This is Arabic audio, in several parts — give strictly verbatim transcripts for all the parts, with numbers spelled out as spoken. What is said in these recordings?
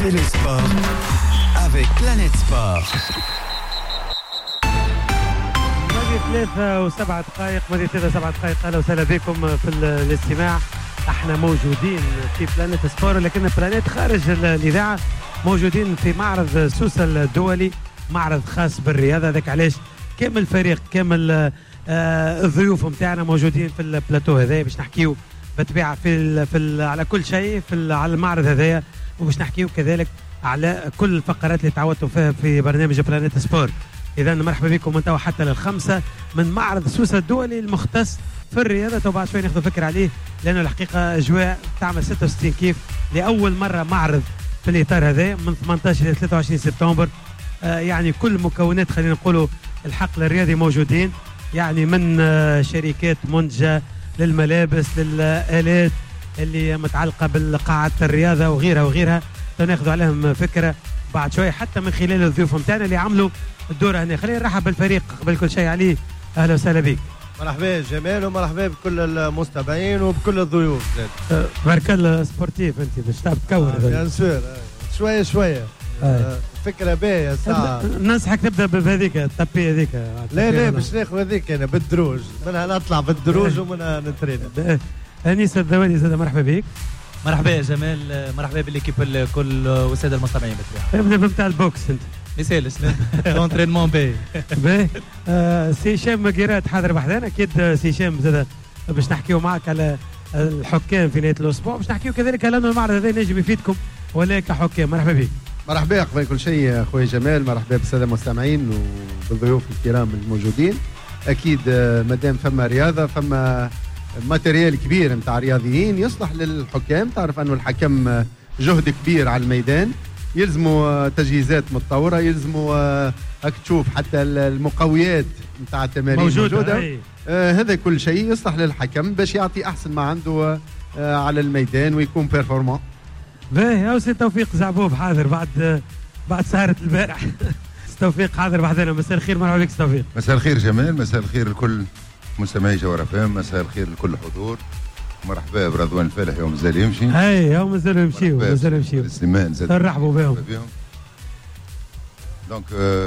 et le sport avec Planète Sport. ثلاثة وسبعة دقائق ماضي ثلاثة وسبعة دقائق. أهلا وسهلا بكم في الاستماع. احنا موجودين في بلانيت سبور، لكن بلانيت خارج الإذاعة موجودين في معرض سوسة الدولي، معرض خاص بالرياضة. ذاك علاش كامل الفريق كامل آه الضيوف متاعنا موجودين في البلاتو هذا باش نحكيو بطبيعة في ال في ال على كل شيء في على المعرض هذايا، وباش نحكيو كذلك على كل الفقرات اللي تعودتوا فيها في برنامج بلانيت سبور. إذا مرحبا بكم من توا حتى للخمسة من معرض سوسة الدولي المختص في الرياضة. وبعد شوي ناخذ فكرة عليه، لأنه الحقيقة أجواء تعمل ستة وستين كيف لأول مرة معرض في الإطار هذا من ثمانية عشر إلى ثلاثة وعشرين سبتمبر. آه يعني كل مكونات خلينا نقولوا الحقل الرياضي موجودين، يعني من آه شركات منتجة للملابس للآلات اللي متعلقة بالقاعات الرياضة وغيرها وغيرها. ناخذ عليهم فكرة بعد شوي حتى من خلال الضيوف متاعنا اللي عملوا الدورة هنا. خلينا نرحب بالفريق قبل كل شيء. عليه أهلا وسهلا بك. مرحبا جمال ومرحبا بكل المستمعين وبكل الضيوف. أه برك الله سبورتيف انت باش تعب تكور. بيان سور شويه شويه. أه. فكره باهيه ساعه. ننصحك تبدا بهذيك التابي هذيك. لا لا باش ناخذ هذيك انا بالدروج، منها نطلع بالدروج ومنها نترين. انيس الذوالي زاد مرحبا بك. مرحبا يا جمال، مرحبا بالليكيب الكل والساده المستمعين بالطبيعه. ابدا بتاع البوكس انت. ما يسالش اونترينمون باهي. باهي. سي هشام قيرات حاضر بحذانا اكيد. سي هشام زاد باش نحكيو معك على الحكام في نهايه الاسبوع، باش نحكيو كذلك على انه المعرض هذا نجم يفيدكم ولا كحكام. مرحبا بك. مرحبا قبل كل شيء اخوي جمال، مرحبا بالساده المستمعين وبالضيوف الكرام الموجودين. اكيد مادام فما رياضه فما ماتيريال كبير نتاع رياضيين يصلح للحكام. تعرف انه الحكم جهد كبير على الميدان، يلزموا تجهيزات متطوره، يلزموا هاك تشوف حتى المقويات نتاع التمارين موجوده, موجودة. آه هذا كل شيء يصلح للحكم باش يعطي احسن ما عنده آه على الميدان ويكون بيرفورمون. باهي. او سي توفيق زعبوب حاضر بعد بعد سهره البارح. توفيق حاضر بعدنا. مساء الخير. مرحبا بك توفيق. مساء الخير جمال، مساء الخير لكل مستمعي جوهر فام، مساء الخير لكل حضور. مرحبا برضوان الفالح يوم مازال يمشي. اي يوم مازال يمشيو مازال يمشيو. سليمان زاد نرحبوا بهم. دونك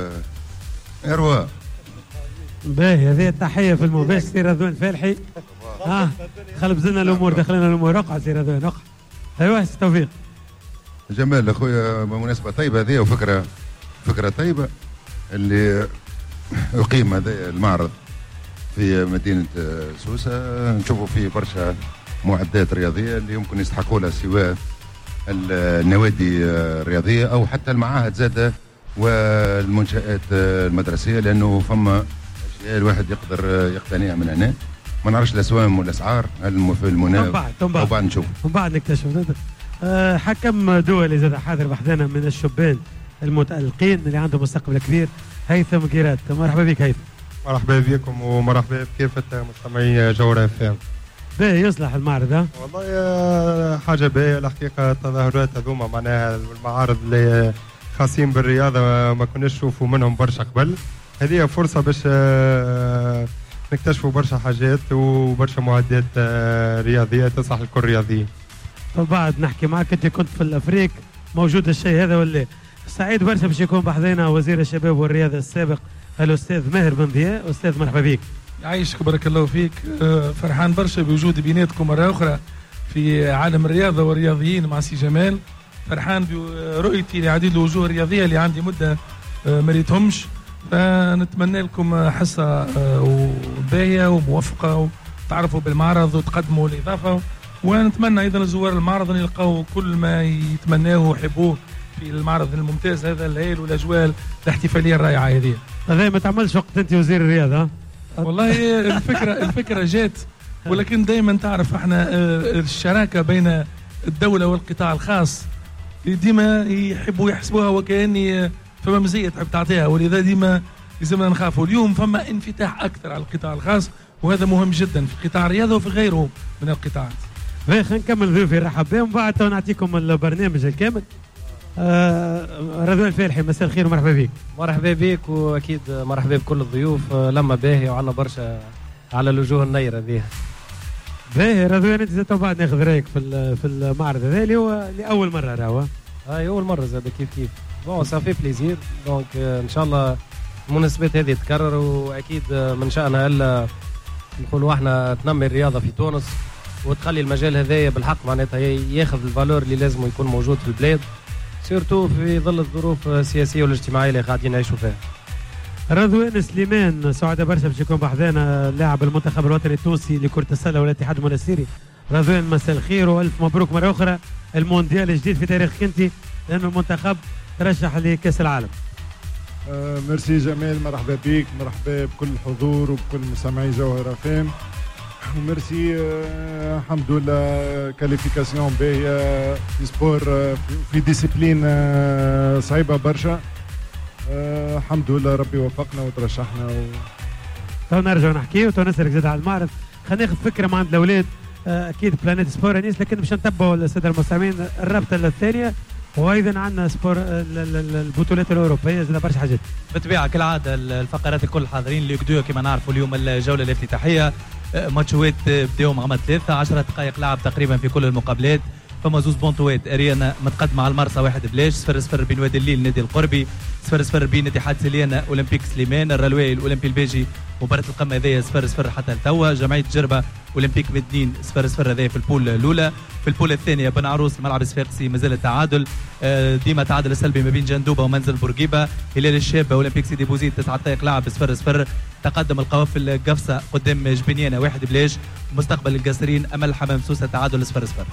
ايروا باهي. هذه التحيه في المباشر سي رضوان الفالحي. ها خلب زلنا الامور دخلنا الامور. اقعد سي رضوان اقعد. ايوا سي توفيق. جمال اخويا بمناسبه طيبه هذه وفكره فكره طيبه اللي يقيم هذا المعرض في مدينة سوسة. نشوفوا فيه برشا معدات رياضية اللي يمكن يستحقوا لها سواء النوادي الرياضية أو حتى المعاهد زادة والمنشآت المدرسية، لأنه فما أشياء الواحد يقدر يقتنيها من هنا. ما نعرفش الأسوام والأسعار هل في المنافسة أو بعد نشوف ومن بعد نكتشف. أه حكم دولي زاد حاضر بحذنا من الشبان المتألقين اللي عندهم مستقبل كبير، هيثم قيرات. مرحبا بك هيثم. مرحبا بكم ومرحبا بكافة مستمعي جوهر اف ام. باهي يصلح المعرض. ها والله حاجة باهية الحقيقة. التظاهرات هذوما معناها المعارض اللي خاصين بالرياضة ما كناش نشوفوا منهم برشا قبل. هذه فرصة باش نكتشفوا برشا حاجات وبرشا معدات رياضية تصلح لكل الرياضيين. وبعد نحكي معك، انت كنت في الافريق موجود الشيء هذا ولا؟ سعيد برشا باش يكون بحذنا وزير الشباب والرياضة السابق الأستاذ ماهر بن ضياء. أستاذ مرحبا بك. يعيشك بارك الله فيك. فرحان برشا بوجودي بيناتكم مرة أخرى في عالم الرياضة والرياضيين مع سي جمال. فرحان برؤيتي لعديد الوجوه الرياضية اللي عندي مدة ما ريتهمش. فنتمنى لكم حصة باهية وموفقة وتعرفوا بالمعرض وتقدموا الإضافة، ونتمنى أيضا زوار المعرض أن يلقوا كل ما يتمناه ويحبوه في المعرض الممتاز هذا الهائل والأجواء الاحتفالية الرائعة هذه. هذا ما تعملش وقت انت وزير الرياضه. والله الفكره الفكره جات، ولكن دائما تعرف احنا الشراكه بين الدوله والقطاع الخاص ديما يحبوا يحسبوها وكاني فما مزيه تحب تعطيها، ولذا ديما لازمنا نخافوا. اليوم فما انفتاح اكثر على القطاع الخاص، وهذا مهم جدا في قطاع الرياضه وفي غيره من القطاعات. خلينا نكمل ضيوفي نرحب بهم بعد نعطيكم البرنامج الكامل. آه رضوان الفالحي مساء الخير ومرحبا بك. مرحبا بك واكيد مرحبا بكل الضيوف. لما باهي وعندنا برشا على الوجوه النيره ذيها. باهي رضوان انت زدت بعد ناخذ رايك في في المعرض هذا اللي هو لاول مره راهو. هاي اول مره زاد كيف كيف بون صافي بليزير دونك ان شاء الله المناسبات هذه تتكرر، واكيد من شأنها الا نقولوا احنا تنمي الرياضه في تونس وتخلي المجال هذايا بالحق معناتها ياخذ الفالور اللي لازم يكون موجود في البلاد، سيرتو في ظل الظروف السياسيه والاجتماعيه اللي قاعدين نعيشوا فيها. رضوان سليمان سعداء برشا باش يكون بحذانا لاعب المنتخب الوطني التونسي لكرة السلة والاتحاد المنستيري. رضوان مساء الخير والف مبروك مرة أخرى، المونديال الجديد في تاريخك أنت لأنه المنتخب ترشح لكأس العالم. آه ميرسي جمال، مرحبا بك، مرحبا بكل الحضور وبكل مستمعي جوهر افام، وميرسي آه الحمد لله كاليفيكاسيون باهيه في سبور آه في ديسيبلين آه صعيبه برشا. آه الحمد لله ربي وفقنا وترشحنا و... تو نرجع نحكي وتو نسرك زاد على المعرض. خلينا ناخذ فكره من عند الاولاد. آه اكيد بلانيت سبور انيس، لكن باش نتبعوا الساده المستمعين الرابطه الثانيه، وايضا عندنا سبور البطولات الاوروبيه زاد برشا حاجات. بالطبيعه كالعاده الفقرات الكل حاضرين ليغ دو كما نعرفوا اليوم الجوله الافتتاحيه. ماتشوات بداوا مع ثلاثه عشرة دقائق لعب تقريبا في كل المقابلات. فما زوز بونتوات اريانا متقدمه على المرسى واحد بلاش، صفر صفر بين وادي الليل نادي القربي، صفر صفر بين اتحاد سليانه اولمبيك سليمان، الرلواي الاولمبي البيجي مباراه القمه هذيا صفر صفر حتى لتوا، جمعيه جربه اولمبيك مدنين صفر صفر هذايا في البول الاولى. في البول الثانيه بن عروس الملعب الصفاقسي مازال التعادل، ديما تعادل السلبي ما بين جندوبه ومنزل بورقيبه. هلال الشاب اولمبيك سيدي بوزيد تسعة دقائق لعب صفر صفر. تقدم القوافل قفصه قدام جبنيانه واحد بلاش. مستقبل القاسرين امل حمام سوسه تعادل صفر صفر.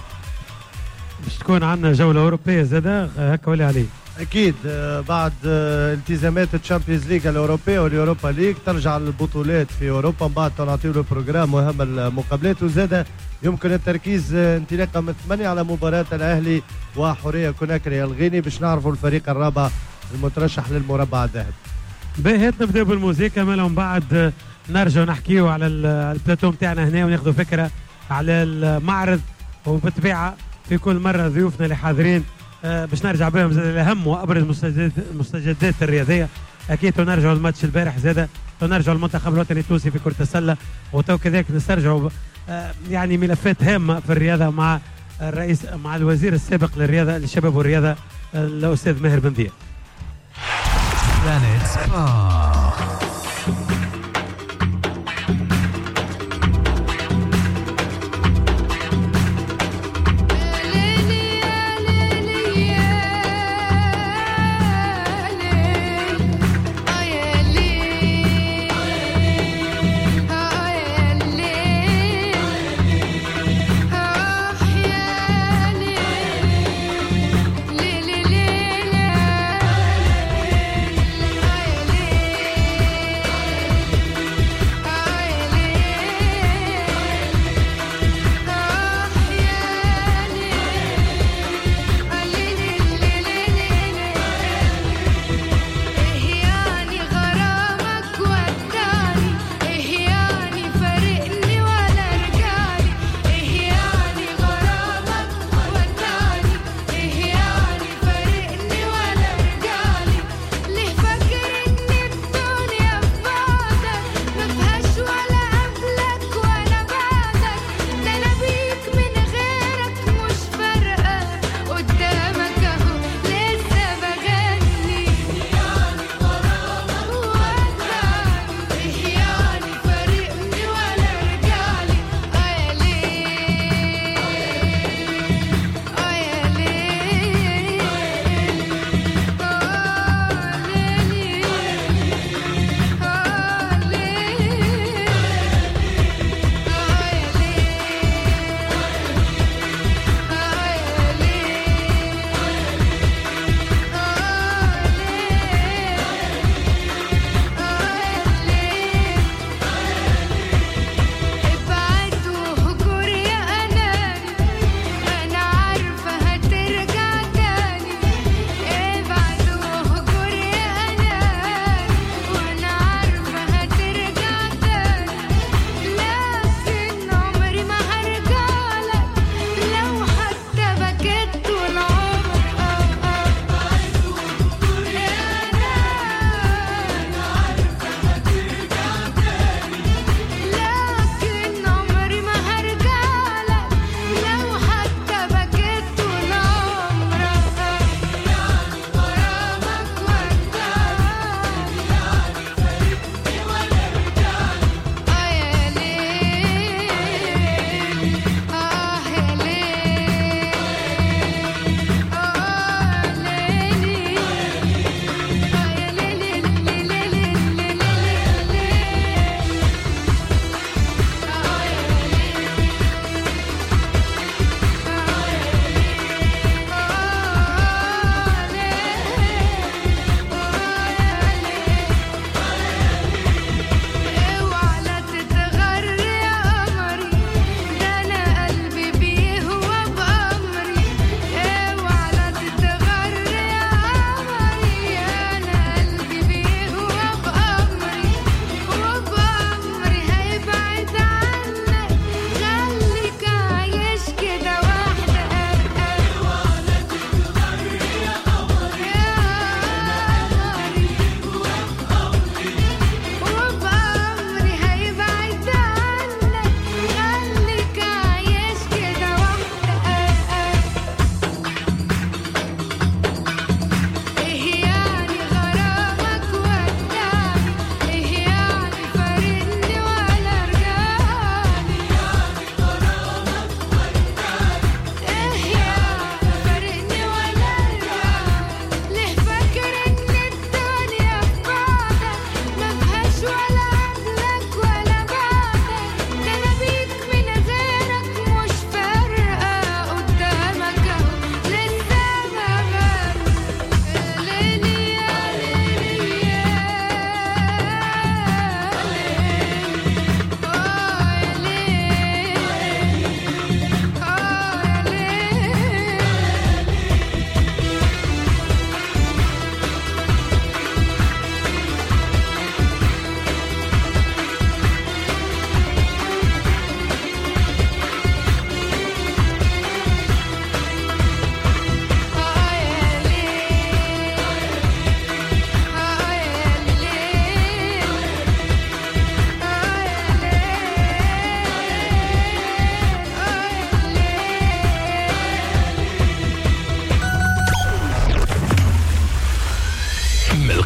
باش تكون عندنا جوله اوروبيه زاده هكا ولا عليه؟ اكيد بعد التزامات الشامبيونز ليج الاوروبيه واليوروبا ليج ترجع البطولات في اوروبا، من بعد تنعطيو له بروجرام مهم المقابلات، وزاده يمكن التركيز انطلاقا من ثمانية على مباراه الاهلي وحوريه كوناكري الغيني باش نعرفوا الفريق الرابع المترشح للمربع الذهبي. باهي نبداو بالموسيقى، من بعد نرجعوا نحكيو على البلاتو نتاعنا هنا وناخذوا فكره على المعرض، وبالطبيعه في كل مره ضيوفنا اللي حاضرين آه باش نرجع بهم زاد الاهم وابرز المستجدات الرياضيه. اكيد ونرجعوا الماتش البارح زاد، ونرجعوا المنتخب الوطني التونسي في كره السله، وتو كذلك نسترجعوا آه يعني ملفات هامه في الرياضه مع الرئيس مع الوزير السابق للرياضه للشباب والرياضه الاستاذ ماهر بن ضياء. بلانيت سبور. ليلي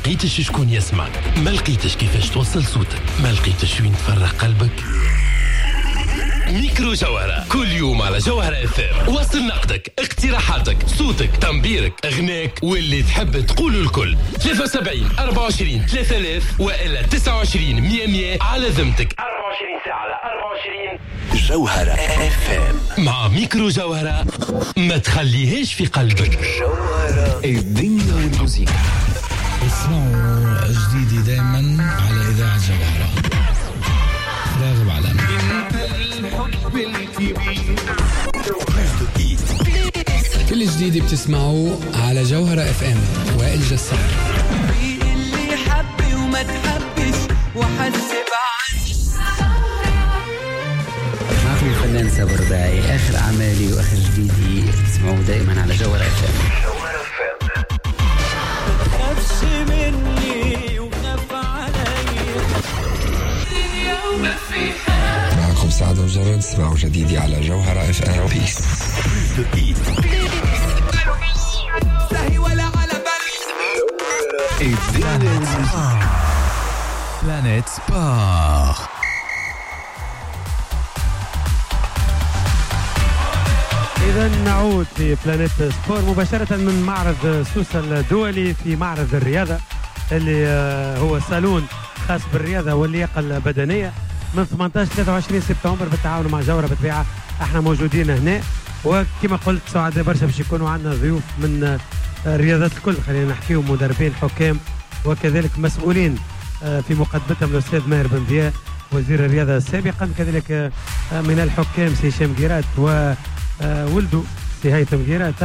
لقيتش شكون يسمعك، ما لقيتش كيفاش توصل صوتك، ما لقيتش وين تفرغ قلبك. ميكرو جوهرة كل يوم على جوهرة اف ام. وصل نقدك، اقتراحاتك، صوتك، تنبيرك، اغناك واللي تحب تقوله الكل. ثلاثة وسبعين أربعة وعشرين ثلاثة آلاف والا تسعة وعشرين مية مية على ذمتك. أربعة وعشرين ساعة على أربعة وعشرين. جوهرة اف ام مع ميكرو جوهرة، ما تخليهاش في قلبك. جوهرة الدنيا والموسيقى. اسمعوا جديدي دايما على إذاعة جوهرة. راغب علامة. الحب الكبير. كل جديد بتسمعوه على جوهرة اف ام. وائل جسار. اللي يحب وما تحبش وحسب معكم الفنان سابر رباعي. آخر أعمالي وآخر جديدي تسمعوه دائما على جوهرة اف ام. خافش مني وخاف علي اليوم فيها. معكم سعد وجرد. اسمعوا جديدي على جوهرة اف ام. بيس. سهي ولا على بالي. بلانيت سبور. إذا نعود في بلانيت سبور مباشرة من معرض سوسة الدولي في معرض الرياضة اللي هو صالون خاص بالرياضة واللياقة البدنية من ثمانية عشر ثلاثة وعشرين سبتمبر بالتعاون مع جوهرة بالطبيعة. احنا موجودين هنا وكما قلت سعداء برشا باش يكونوا عندنا ضيوف من الرياضات الكل. خلينا نحكيو مدربين، حكام، وكذلك مسؤولين في مقدمتهم الأستاذ ماهر بن ضياء وزير الرياضة سابقا، كذلك من الحكام سي هشام قيرات و ولده سي هيثم قيرات.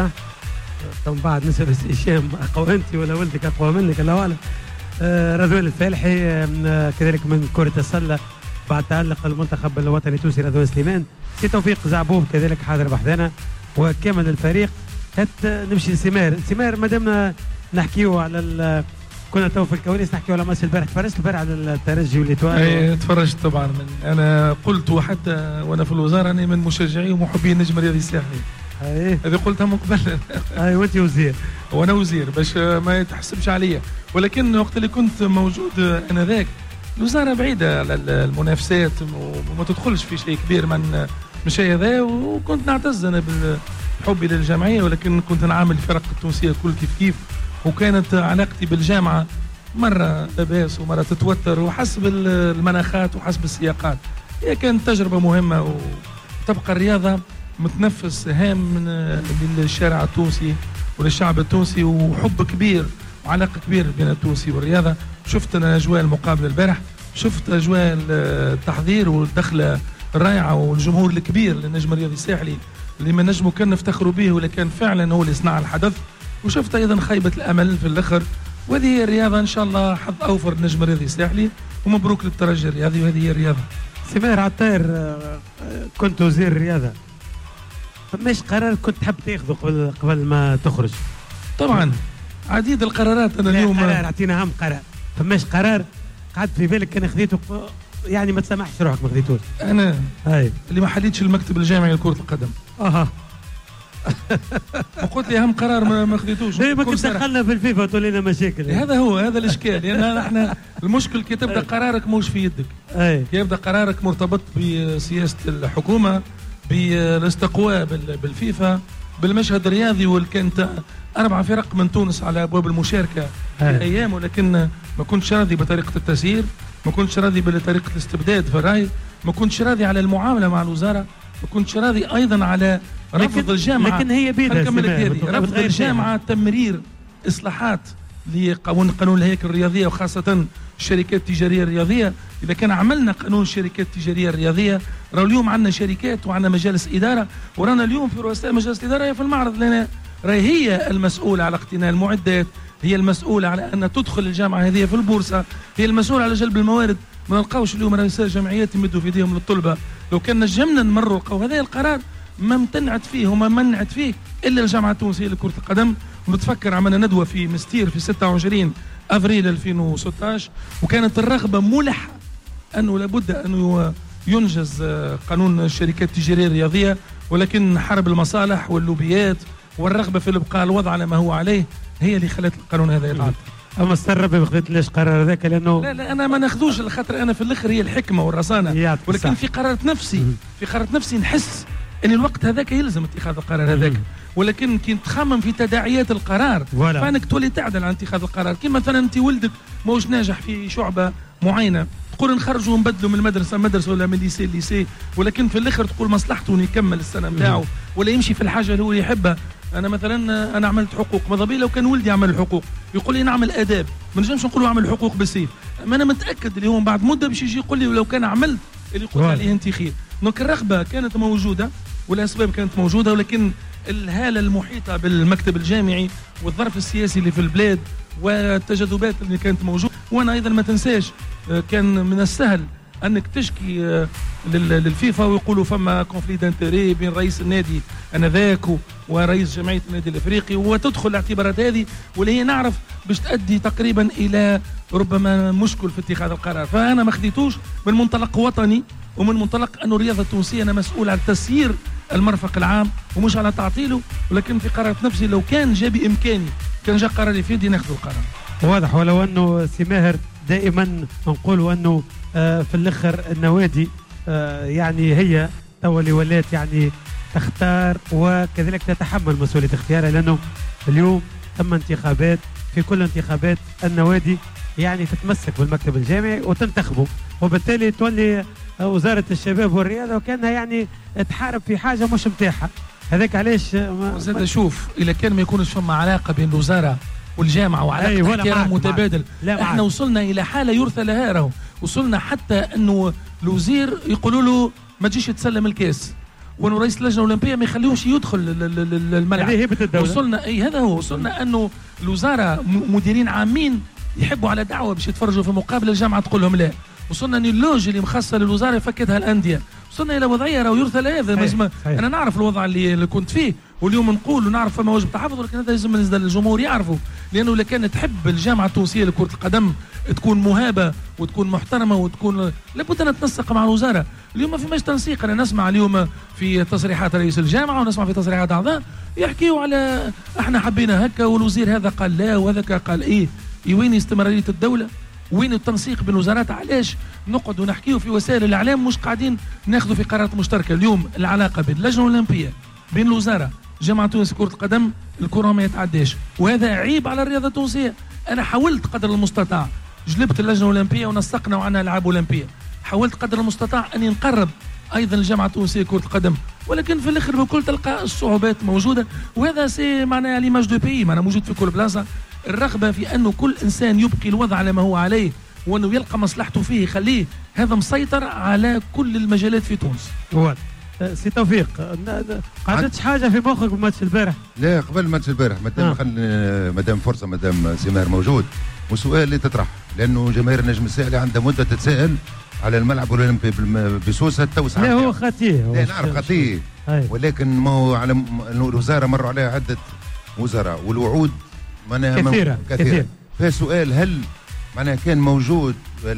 من بعد نسأل سي هشام أقوى أنت ولا ولدك أقوى منك الله أعلم. رذوان الفالحي كذلك من كرة السلة بعد تألق المنتخب الوطني التونسي رذوان سليمان، سي توفيق زعبوب كذلك حاضر بحذنا وكامل الفريق. هات نمشي لسمار. سمار مادامنا نحكيو على كنا تو في الكواليس نحكيو على ماتش البارح. تفرجت البارح على الترجي والإتوال؟ اي تفرجت طبعا. من انا قلت وحتى وانا في الوزاره اني من مشجعي ومحبي النجم الرياضي الساحلي. ايه هذه قلتها من قبل. اي وانت وزير وانا وزير باش ما يتحسبش عليا، ولكن وقت اللي كنت موجود انذاك الوزاره بعيده على المنافسات وما تدخلش في شيء كبير من مشي هذا، وكنت نعتز انا بحبي للجمعيه، ولكن كنت نعامل الفرق التونسيه كل كيف كيف، وكانت علاقتي بالجامعه مره لاباس ومره تتوتر وحسب المناخات وحسب السياقات. هي كانت تجربه مهمه، وتبقى الرياضه متنفس هام من للشارع التونسي وللشعب التونسي، وحب كبير وعلاقه كبيره بين التونسي والرياضه. شفت انا اجواء المقابله البارح، شفت اجواء التحضير والدخله الرائعه والجمهور الكبير للنجم الرياضي الساحلي اللي ما نجموا كان نفتخروا به، ولكن فعلا هو اللي صنع الحدث. وشفت ايضا خيبه الامل في الاخر، وهذه هي الرياضه ان شاء الله. حظ اوفر النجم الرياضي الساحلي ومبروك للترجي الرياضي، وهذه هي الرياضه. سمير عطير، كنت وزير الرياضه، فماش قرار كنت تحب تاخذه قبل قبل ما تخرج؟ طبعا عديد القرارات. انا اليوم قرار اعطينا اهم قرار، فماش قرار قعدت في بالك كان خذيته يعني ما تسامحش روحك ما خذيتوش؟ انا هاي اللي ما حليتش المكتب الجامعي لكره القدم. اها وقلت لي اهم قرار ما, ما خذيتوش. ليه ما كنت دخلنا في الفيفا وتقول لنا مشاكل؟ هذا هو هذا الاشكال. لان يعني احنا المشكل كي تبدا قرارك موش في يدك. اي يبدا قرارك مرتبط بسياسه الحكومه، بالاستقواء بالفيفا، بالمشهد الرياضي. والكانت اربع فرق من تونس على ابواب المشاركه في ايام، ولكن ما كنتش راضي بطريقه التسيير، ما كنتش راضي بطريقه الاستبداد في الراي، ما كنتش راضي على المعامله مع الوزاره، ما كنتش راضي ايضا على رفض الجامعه. لكن هي بيدها رفض الجامعه تمرير اصلاحات لقانون قانون الهيكل الرياضيه، وخاصه الشركات التجاريه الرياضيه. اذا كان عملنا قانون الشركات التجاريه الرياضيه، راه اليوم عندنا شركات وعندنا مجالس اداره، ورانا اليوم في رؤساء مجالس الاداره هي في المعرض، لان راهي هي المسؤوله على اقتناء المعدات، هي المسؤوله على ان تدخل الجامعه هذه في البورصه، هي المسؤوله على جلب الموارد. ما نلقاوش اليوم رؤساء جمعيات يمدوا في يديهم للطلبه. لو كان نجمنا نمروا لقوا هذا القرار ما امتنعت فيه وما منعت فيه الا الجامعه التونسيه لكره القدم. ونتفكر عملنا ندوه في مستير في ستة وعشرين افريل ألفين وستة عشر، وكانت الرغبه ملحه انه لابد انه ينجز قانون الشركات التجاريه الرياضيه، ولكن حرب المصالح واللوبيات والرغبه في الابقاء الوضع على ما هو عليه هي اللي خلت القانون هذا يتعدى. اما استغرب ما خذيت ليش قرار هذاك لانه لا لا انا ما ناخذوش خاطر انا في الاخر هي الحكمه والرصانه، ولكن في قرار نفسي في قرار نفسي نحس ان الوقت هذاك يلزم اتخاذ القرار هذاك، ولكن كي تخمم في تداعيات القرار فانك تولي تعدل عن اتخاذ القرار. كيما مثلا انت ولدك ماهوش ناجح في شعبه معينه تقول نخرجوا ونبدلوا من المدرسه مدرسه ولا من الليسي الليسي، ولكن في الاخر تقول مصلحته انه يكمل السنه نتاعو ولا يمشي في الحاجه اللي هو يحبها. انا مثلا انا عملت حقوق، ماذا بي لو كان ولدي يعمل الحقوق يقول لي نعمل اداب، ما نجمش نقول له اعمل الحقوق بالسيف، ما انا متاكد اللي هو بعد مده باش يجي يقول لي ولو كان عملت اللي قلت عليه انت خير. دونك الرغبه كانت موجوده والاسباب كانت موجوده، ولكن الهاله المحيطه بالمكتب الجامعي والظرف السياسي اللي في البلاد والتجاذبات اللي كانت موجوده. وانا ايضا ما تنساش كان من السهل انك تشكي للفيفا ويقولوا فما كونفلي دانتيري بين رئيس النادي انذاك ورئيس جمعيه النادي الافريقي، وتدخل الاعتبارات هذه واللي هي نعرف باش تؤدي تقريبا الى ربما مشكل في اتخاذ القرار. فانا ما خديتوش من منطلق وطني ومن منطلق انه الرياضه التونسيه انا مسؤول على تسيير المرفق العام ومش على تعطيله، ولكن في قرارات نفسي لو كان جا بامكاني كان جا قراري في يدي ناخذ القرار. واضح. ولو انه سي ماهر دائما نقولوا انه آه في الاخر النوادي آه يعني هي تو اللي ولات يعني تختار وكذلك تتحمل مسؤوليه اختيارها، لانه اليوم تم انتخابات، في كل انتخابات النوادي يعني تتمسك بالمكتب الجامعي وتنتخبه، وبالتالي تولي وزاره الشباب والرياضه وكانها يعني تحارب في حاجه مش متاحه. هذاك علاش زاد شوف اذا كان ما يكونش فما علاقه بين الوزاره والجامعه وعلاقه احترام متبادل، احنا وصلنا الى حاله يرثى لها راهو، وصلنا حتى انه الوزير يقولوا له ما تجيش تسلم الكاس، وانه رئيس اللجنه الاولمبيه ما يخليوش يدخل الملعب. هذه هبه الدوله. وصلنا اي هذا هو، وصلنا انه الوزاره مديرين عامين يحبوا على دعوه باش يتفرجوا في مقابله الجامعه تقول لهم لا. وصلنا ان اللوج اللي مخصصه للوزاره يفكتها الانديه. وصلنا الى وضعيه راهو يرثى لهذا. لازم انا نعرف الوضع اللي, اللي كنت فيه، واليوم نقول ونعرف فما واجب تحفظ، ولكن هذا لازم الجمهور يعرفوا، لانه لو كانت تحب الجامعه التونسيه لكره القدم تكون مهابه وتكون محترمه وتكون لابد ان تنسق مع الوزاره. اليوم ما فيماش تنسيق. انا نسمع اليوم في تصريحات رئيس الجامعه ونسمع في تصريحات اعضاء يحكيوا على احنا حبينا هكا والوزير هذا قال لا وهذاك قال ايه. وين استمراريه الدوله؟ وين التنسيق بين الوزارات؟ علاش نقعد ونحكيوا في وسائل الاعلام مش قاعدين ناخذوا في قرارات مشتركه؟ اليوم العلاقه بين اللجنه الاولمبيه بين الوزاره جامعه تونس كره القدم الكره ما يتعداش، وهذا عيب على الرياضه التونسيه. انا حاولت قدر المستطاع، جلبت اللجنه الاولمبيه ونسقنا وعنا العاب اولمبيه، حاولت قدر المستطاع اني نقرب ايضا الجامعه التونسيه كره القدم، ولكن في الاخر بكل تلقى الصعوبات موجوده، وهذا سي معناها ليماج دو بي معناها موجود في كل بلاصه. الرغبه في انه كل انسان يبقي الوضع على ما هو عليه وانه يلقى مصلحته فيه يخليه، هذا مسيطر على كل المجالات في تونس. واضح. سي توفيق، قعدتش حاجه في مخك بماتش البارح؟ لا قبل ماتش البارح مادام آه. خل مادام فرصه مادام سماهر موجود، والسؤال اللي تطرح لانه جماهير النجم الساحلي عندها مده تتساءل على الملعب الاولمبي بسوسه التوسعه. لا هو خطيه، لا نعرف خطيه، ولكن ما هو على الوزاره مروا عليها عده وزراء والوعود معناها كثيره كثيره. فسؤال هل معناها كان موجود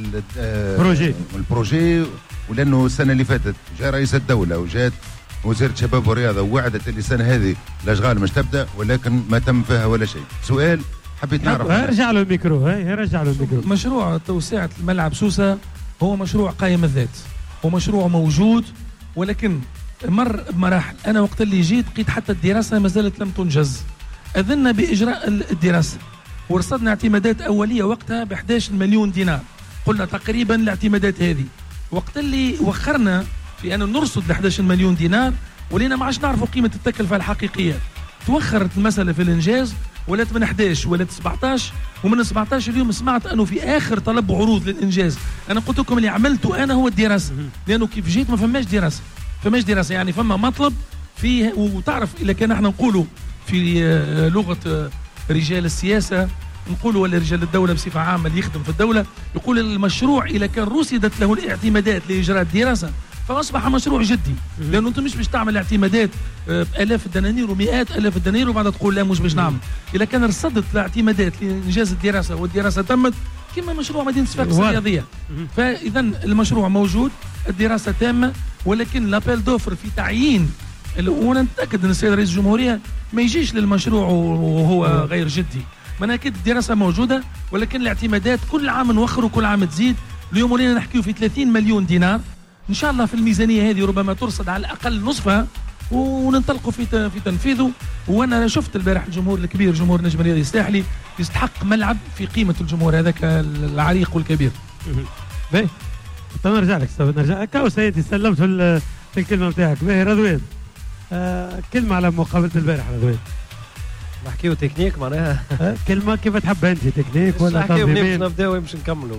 بروجي البروجي، ولانه السنه اللي فاتت جاء رئيس الدوله وجات وزيره الشباب والرياضه ووعدت اللي السنه هذه الاشغال مش تبدا، ولكن ما تم فيها ولا شيء. سؤال حبيت نعرف. ارجع له الميكرو، هاي رجع له الميكرو. مشروع توسعه الملعب سوسه هو مشروع قائم الذات ومشروع موجود، ولكن مر بمراحل. انا وقت اللي جيت لقيت حتى الدراسه ما زالت لم تنجز. اذن باجراء الدراسه ورصدنا اعتمادات اوليه وقتها ب احد عشر مليون دينار، قلنا تقريبا الاعتمادات هذه. وقت اللي وخرنا في ان نرصد ال احد عشر مليون دينار ولينا ما عادش نعرفوا قيمه التكلفه الحقيقيه. توخرت المساله في الانجاز، ولات من احد عشر ولات سبعطاش، ومن سبعطاش اليوم سمعت انه في اخر طلب عروض للانجاز. انا قلت لكم اللي عملته انا هو الدراسه، لانه كيف جيت ما فماش دراسه، فماش دراسه يعني فما مطلب فيه. وتعرف اذا كان احنا نقولوا في لغه رجال السياسه نقولوا ولا رجال الدوله بصفه عامه اللي يخدم في الدوله، يقول المشروع اذا كان رصدت له الاعتمادات لاجراء الدراسه فاصبح مشروع جدي، لانه انت مش باش تعمل اعتمادات بالاف الدنانير ومئات الاف الدنانير وبعد تقول لا مش باش نعمل. اذا كان رصدت الاعتمادات لانجاز الدراسه والدراسه تمت كما مشروع مدينه صفاقس الرياضيه، فاذا المشروع موجود، الدراسه تامه، ولكن لابيل دوفر في تعيين. وانا نتاكد ان السيد رئيس الجمهوريه ما يجيش للمشروع وهو غير جدي، من اكيد الدراسه موجوده، ولكن الاعتمادات كل عام نوخر وكل عام تزيد. اليوم ولينا نحكيو في ثلاثين مليون دينار، ان شاء الله في الميزانيه هذه ربما ترصد على الاقل نصفها وننطلقوا في في تنفيذه. وانا شفت البارح الجمهور الكبير، جمهور نجم الرياضي الساحلي، يستحق ملعب في قيمه الجمهور هذاك العريق والكبير. باهي نرجع لك نرجع كاو سيدي سلمت في في الكلمه نتاعك. باهي رضوان، آه كلمه على مقابله البارح رضوان. نحكيو تكنيك معناها كلمه كيف تحب انت، تكنيك ولا تنظيمين؟ باش نبداو باش نكملوا.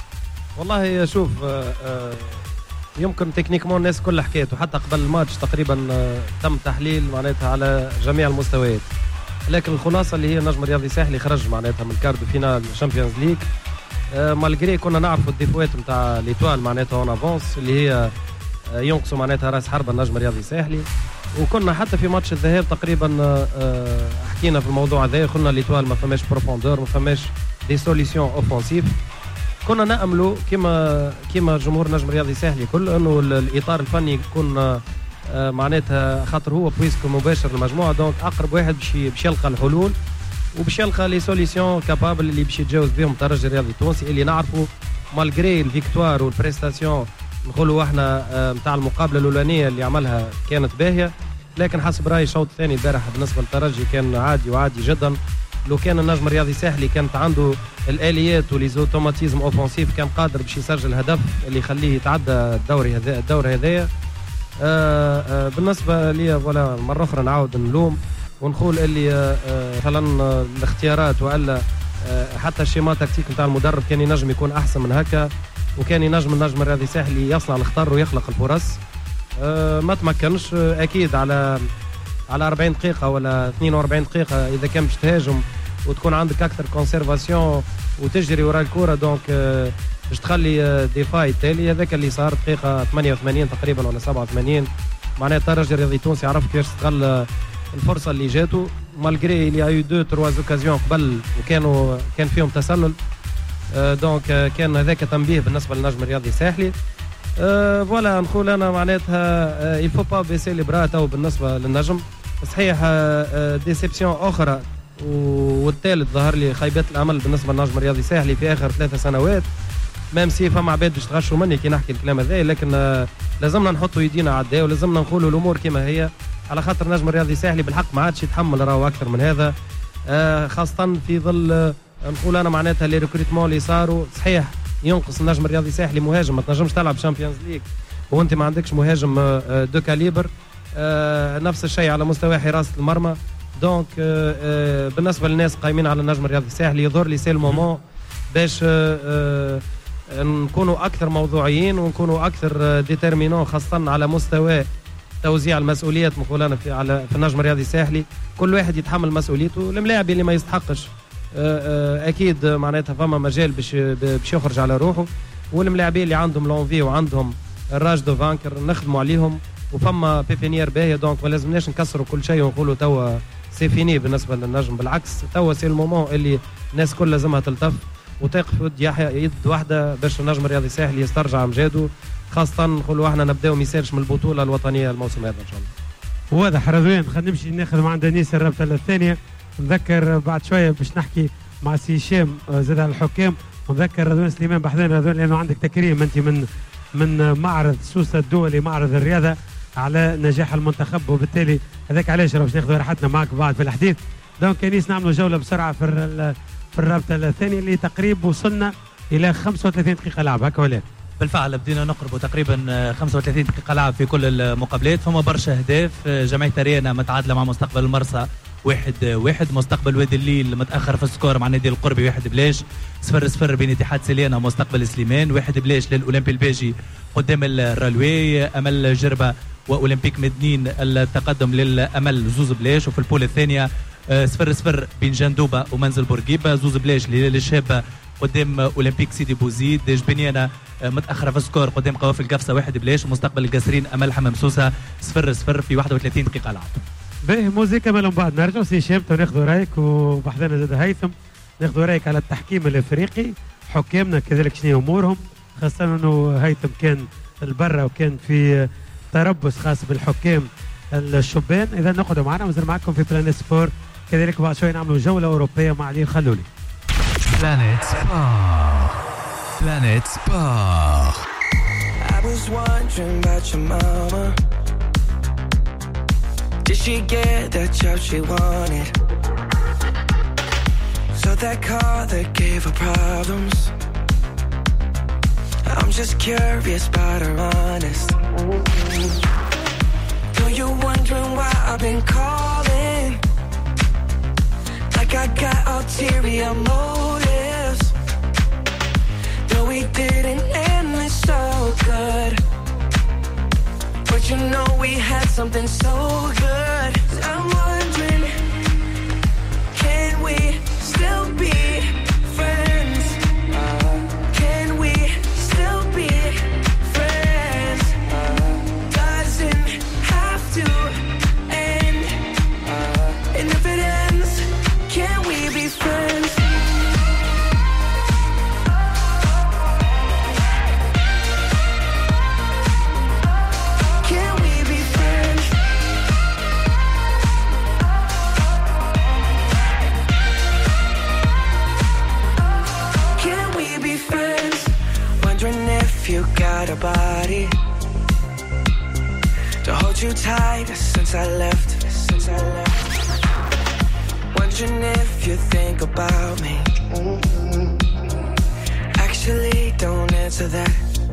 والله شوف آه آه يمكن تكنيكمون الناس كلها حكيت، وحتى قبل الماتش تقريبا آه تم تحليل معناتها على جميع المستويات، لكن الخلاصه اللي هي النجم الرياضي الساحلي خرج معناتها من كاردو فينال الشامبيونز ليج. آه مالجري كنا نعرفوا الديفوات نتاع ليتوال معناتها اون افونس اللي هي آه ينقصوا معناتها راس حربه النجم الرياضي الساحلي. وكنا حتى في ماتش الذهاب تقريبا آه حكينا في الموضوع هذا، قلنا ليتوال ما فماش بروفوندور، ما فماش دي سوليسيون اوفونسيف. كنا نأملوا كما كما جمهور نجم الرياضي الساحلي كل انه الاطار الفني يكون آه معناتها خاطر هو بويسكو مباشر للمجموعه، دونك اقرب واحد باش يلقى الحلول وباش يلقى لي سوليسيون كابابل اللي باش يتجاوز بهم الترجي الرياضي التونسي اللي نعرفوا مالغري الفيكتوار والبريستاسيون نقولوا احنا نتاع المقابله الاولانيه اللي عملها كانت باهيه، لكن حسب رايي الشوط الثاني البارح بالنسبه للترجي كان عادي وعادي جدا. لو كان النجم الرياضي الساحلي كانت عنده الاليات وليزوتوماتيزم اوفونسيف كان قادر باش يسجل هدف اللي يخليه يتعدى الدوري هذا الدور هذايا. آه آه بالنسبه لي ولا مره اخرى نعاود نلوم ونقول اللي مثلا آه الاختيارات والا آه حتى الشيما تكتيك نتاع المدرب كان ينجم يكون احسن من هكا، وكان ينجم النجم الرياضي الساحلي يصنع الخطر ويخلق الفرص. أه ما تمكنش اكيد على على أربعين دقيقه ولا اثنين وأربعين دقيقه اذا كان باش تهاجم وتكون عندك اكثر كونسيرفاسيون وتجري وراء الكره، دونك أه باش تخلي ديفاي التالي هذاك اللي صار دقيقه ثمانية وثمانين تقريبا ولا سبعة وثمانين. معناها الترجي الرياضي التونسي عرف كيفاش استغل الفرصه اللي جاته مالغري اللي ايو دو تروا اوكازيون قبل وكانوا كان فيهم تسلل. أه دونك أه كان هذاك تنبيه بالنسبه للنجم الرياضي الساحلي. أه فوالا نقول انا معناتها يل فو با بيسي لي برا تو بالنسبه للنجم. صحيح أه ديسيبسيون اخرى والثالث ظهر لي خيبات الامل بالنسبه للنجم الرياضي الساحلي في اخر ثلاثة سنوات، ميم سي فما عباد باش تغشوا مني كي نحكي الكلام هذا، لكن أه لازمنا نحطوا يدينا على الدا ولازمنا نقولوا الامور كما هي، على خاطر النجم الرياضي الساحلي بالحق ما عادش يتحمل راهو اكثر من هذا. أه خاصه في ظل أه نقول انا معناتها لي ريكروتمون اللي صاروا. صحيح ينقص النجم الرياضي الساحلي مهاجم، ما تنجمش تلعب شامبيونز ليج وانت ما عندكش مهاجم دو كاليبر. آه نفس الشيء على مستوى حراسه المرمى. دونك آه آه بالنسبه للناس قايمين على النجم الرياضي الساحلي يظهر لي سي المومون باش آه آه نكونوا اكثر موضوعيين ونكونوا اكثر ديترمينون، خاصه على مستوى توزيع المسؤوليات. نقول انا في على في النجم الرياضي الساحلي كل واحد يتحمل مسؤوليته. الملاعب اللي ما يستحقش اكيد معناتها فما مجال باش باش يخرج على روحه، والملاعبين اللي عندهم لونفي وعندهم الراج دو فانكر نخدموا عليهم، وفما بيفينير باهيه. دونك ما لازمناش نكسروا كل شيء ونقولوا توا سي فيني بالنسبه للنجم، بالعكس توا سي المومون اللي الناس كلها لازمها تلتف وتقف يد يحيى يد واحده باش النجم الرياضي الساحلي يسترجع امجاده، خاصه نقولوا احنا نبداو ما يسالش من البطوله الوطنيه الموسم هذا ان شاء الله. واضح رضوان، خلينا نمشي ناخذ مع دنيس الرابطه الثانيه. نذكر بعد شويه باش نحكي مع سي هشام زاد على الحكام، ونذكر رضوان سليمان بحذان رضوان لانه عندك تكريم انت من من معرض سوسه الدولي، معرض الرياضه على نجاح المنتخب، وبالتالي هذاك علاش باش ناخذ راحتنا معك بعد في الحديث. دونك كنيس نعملوا جوله بسرعه في في الرابطه الثانيه اللي تقريبا وصلنا الى خمسة وثلاثين دقيقه لعب، هكا ولا؟ بالفعل بدينا نقرب تقريبا خمسة وثلاثين دقيقه لعب في كل المقابلات، فما برشا اهداف. جمعيه ريانا متعادله مع مستقبل المرسى واحد واحد، مستقبل وادي الليل متاخر في السكور مع نادي القربي واحد بلاش، صفر صفر بين اتحاد سليانه ومستقبل سليمان، واحد بلاش للاولمبي الباجي قدام الرالوي، امل جربه واولمبيك مدنين التقدم للامل زوز بلاش، وفي البول الثانيه صفر صفر بين جندوبه ومنزل بورقيبه، زوز بلاش للشابه قدام اولمبيك سيدي بوزيد، جبنيانه متاخره في السكور قدام قوافل القفصه واحد بلاش، ومستقبل القاسرين امل حمام سوسه صفر صفر في واحد وثلاثين دقيقه لعب. باهي موزيكا مالهم بعد نرجعوا سي هشام ناخذوا رايك، وبحذانا زاد هيثم ناخذوا رايك على التحكيم الافريقي، حكامنا كذلك شنو امورهم، خاصه انه هيثم كان البرة وكان في تربص خاص بالحكام الشبان. اذا نقعدوا معنا ونزل معكم في بلان سبور كذلك بعد شوي نعملوا جولة أوروبية مع علي الخلولي. Planet Sport. Planet Sport. I was wondering about your mama. Did she get that job she wanted? So that car that gave her problems. I'm just curious about her honest. Know you're wondering why I've been calling, like I got ulterior motives. No, we didn't end this so good, but you know we had something so good. I'm wondering, can we still be friends? Can we still be friends? Doesn't have to end, and if it ends, can we be friends? Can we be friends? Can we be friends? Wondering if you got a body to hold you tight since I left, since I left. Wondering if you think about me. Actually, don't answer that.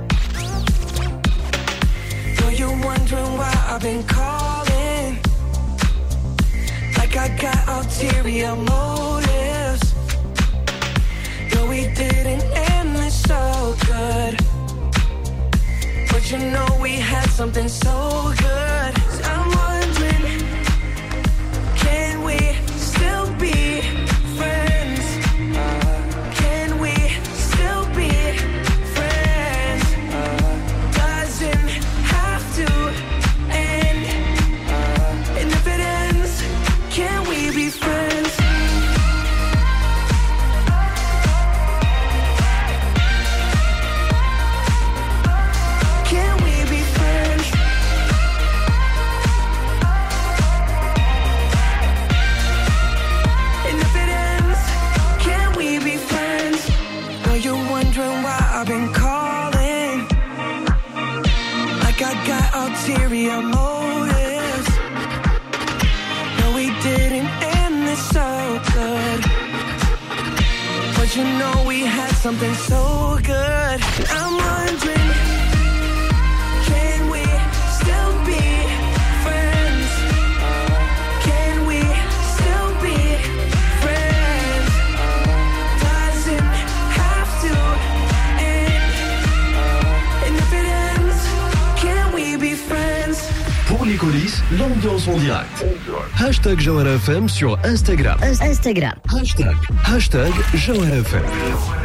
Know you're wondering why I've been calling, like I got ulterior motives. No, we didn't end this so good, but you know we had something so good. I'm wondering, can we still be friends? Can we still be friends? Doesn't have to end, and if it ends, can we be friends? Can we be friends? And if it ends, can we be friends? Are you wondering why I've been calling, like I got ulterior motives? No, we didn't end this so good, but you know we had something so good. I'm wondering, can we still be friends? Can we still be friends? Doesn't have to end, and if it ends, can we be friends? Pour les coulisses, l'ambiance en direct. Hashtag Jawhara F M sur Instagram. Instagram. Hashtag, hashtag Jawhara F M.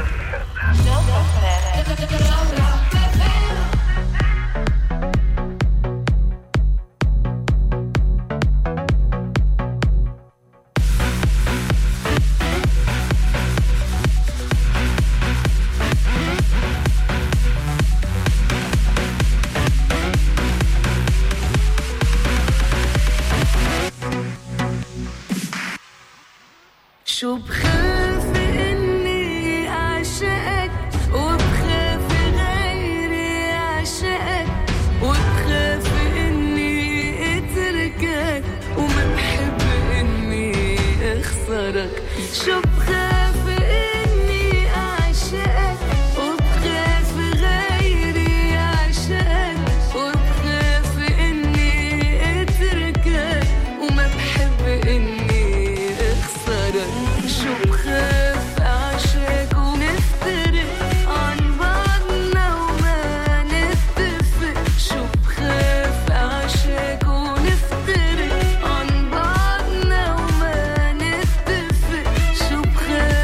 شو بخاف إني أعشقك، وبخاف غيري أعشقك، وبخاف إني أتركك، وما بحب إني أخسرك. شو بخاف إني أعشقك، وبخاف غيري أعشقك، وبخاف إني أتركك، وما بحب إني شو بخاف أعشق ونفترق عن بعضنا وما نتفق. شو بخاف أعشق ونفترق عن بعضنا وما نتفق. شو بخاف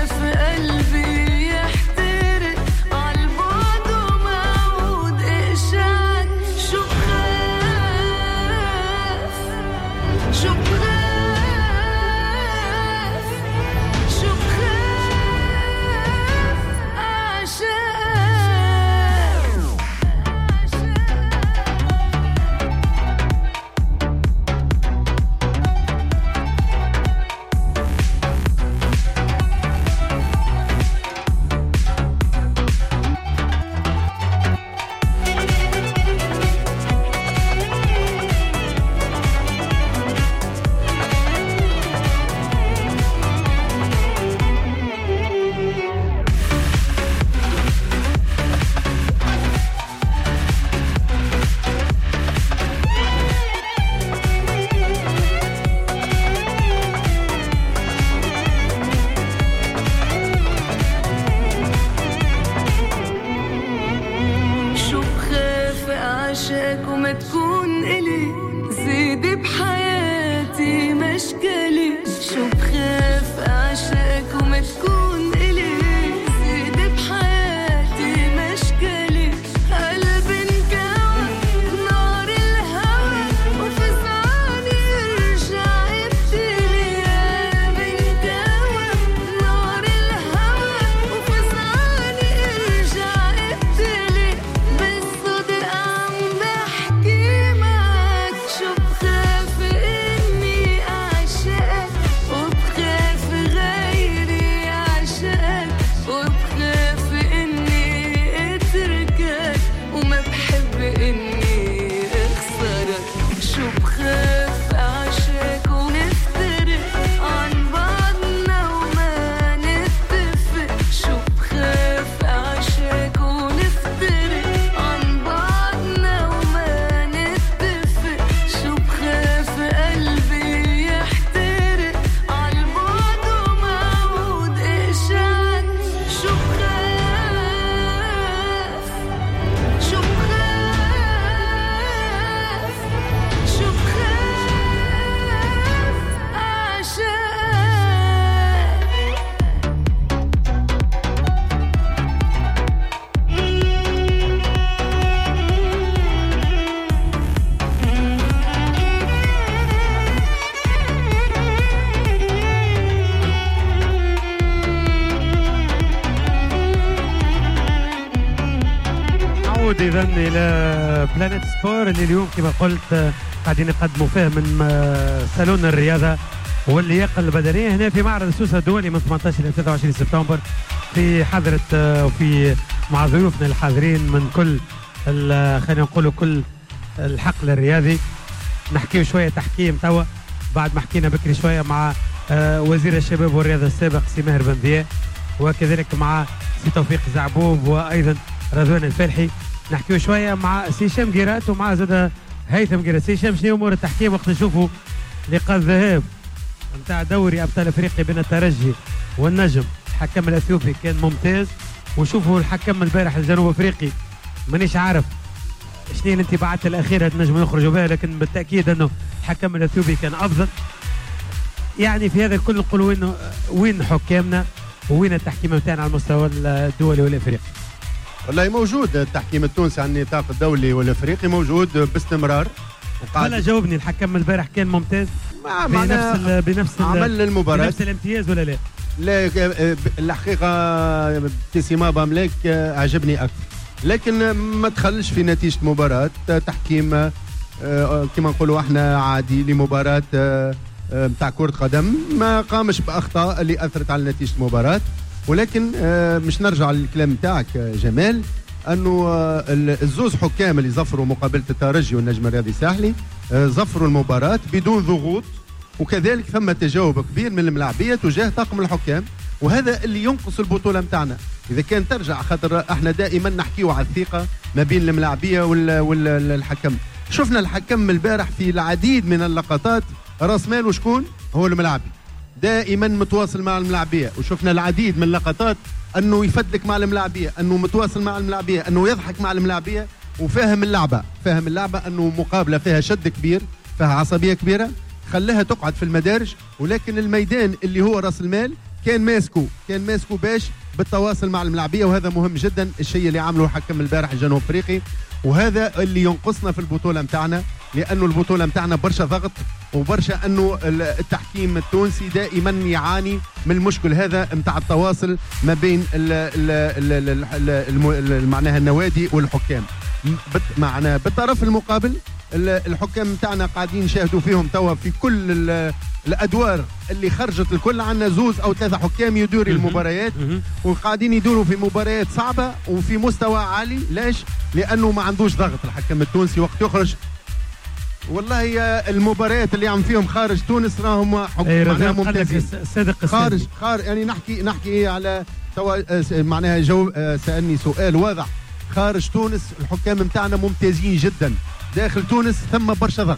نعود اذا الى بلانيت سبور اللي اليوم كما قلت قاعدين نقدموا فيه من صالون الرياضه واللياقه البدنيه هنا في معرض سوسه الدولي من ثمانية عشر الى ثلاثة وعشرين سبتمبر في حضره وفي مع ضيوفنا الحاضرين من كل خلينا نقولوا كل الحقل الرياضي. نحكيو شويه تحكيم توا بعد ما حكينا بكري شويه مع وزير الشباب والرياضه السابق سي ماهر بن وكذلك مع سي توفيق زعبوب وايضا رضوان الفلحي. نحكيو شويه مع سي هشام قيرات ومع زاد هيثم قيرات. سي هشام شنو امور التحكيم وقت نشوفوا لقاء الذهاب نتاع دوري ابطال افريقيا بين الترجي والنجم؟ الحكم الاثيوبي كان ممتاز، وشوفوا الحكم البارح الجنوب افريقي مانيش عارف شنو الانطباعات الاخيره نجم يخرجوا بها، لكن بالتاكيد انه الحكم الاثيوبي كان افضل. يعني في هذا الكل نقولوا وين وين حكامنا وين التحكيم نتاعنا على المستوى الدولي والافريقي؟ والله موجود التحكيم التونسي على النطاق الدولي والافريقي موجود باستمرار. ولا جاوبني الحكم البارح كان ممتاز بنفس ال بنفس عمل المباراه بنفس الامتياز ولا لا؟ لا الحقيقه ابتسامه باملاك عجبني اكثر، لكن ما دخلش في نتيجه مباراه تحكيم كما نقولوا احنا عادي لمباراه نتاع كره قدم، ما قامش باخطاء اللي اثرت على نتيجه المباراه. ولكن مش نرجع للكلام نتاعك جمال انه الزوز حكام اللي زفروا مقابله الترجي والنجم الرياضي الساحلي زفروا المباراه بدون ضغوط، وكذلك ثم تجاوب كبير من الملاعبيه تجاه طاقم الحكام، وهذا اللي ينقص البطوله نتاعنا. اذا كان ترجع خاطر احنا دائما نحكيو على الثقه ما بين الملاعبيه والحكم. شفنا الحكم البارح في العديد من اللقطات راس ماله شكون؟ هو الملاعبي، دائما متواصل مع الملاعبيه، وشفنا العديد من اللقطات انه يفدلك مع الملاعبيه، انه متواصل مع الملاعبيه، انه يضحك مع الملاعبيه وفاهم اللعبه، فاهم اللعبه انه مقابله فيها شد كبير، فيها عصبيه كبيره، خلاها تقعد في المدارج، ولكن الميدان اللي هو راس المال كان ماسكو كان ماسكو باش بالتواصل مع الملاعبيه، وهذا مهم جدا الشيء اللي عمله حكم البارح الجنوب افريقي، وهذا اللي ينقصنا في البطوله نتاعنا، لانه البطوله نتاعنا برشا ضغط وبرشا انه التحكيم التونسي دائما يعاني من المشكل هذا نتاع التواصل ما بين معناها النوادي والحكام. معنا بالطرف المقابل الحكام نتاعنا قاعدين نشاهدوا فيهم توا في كل الادوار اللي خرجت الكل، عندنا زوز او ثلاثه حكام يدوروا المباريات وقاعدين يدوروا في مباريات صعبه وفي مستوى عالي. ليش؟ لانه ما عندوش ضغط الحكم التونسي وقت يخرج. والله المباريات اللي عم فيهم خارج تونس راهم معناها ممتازين. خارج خارج يعني نحكي نحكي ايه على توا معناها جو سالني سؤال واضح. خارج تونس الحكام نتاعنا ممتازين جدا، داخل تونس ثم برشا ضغط.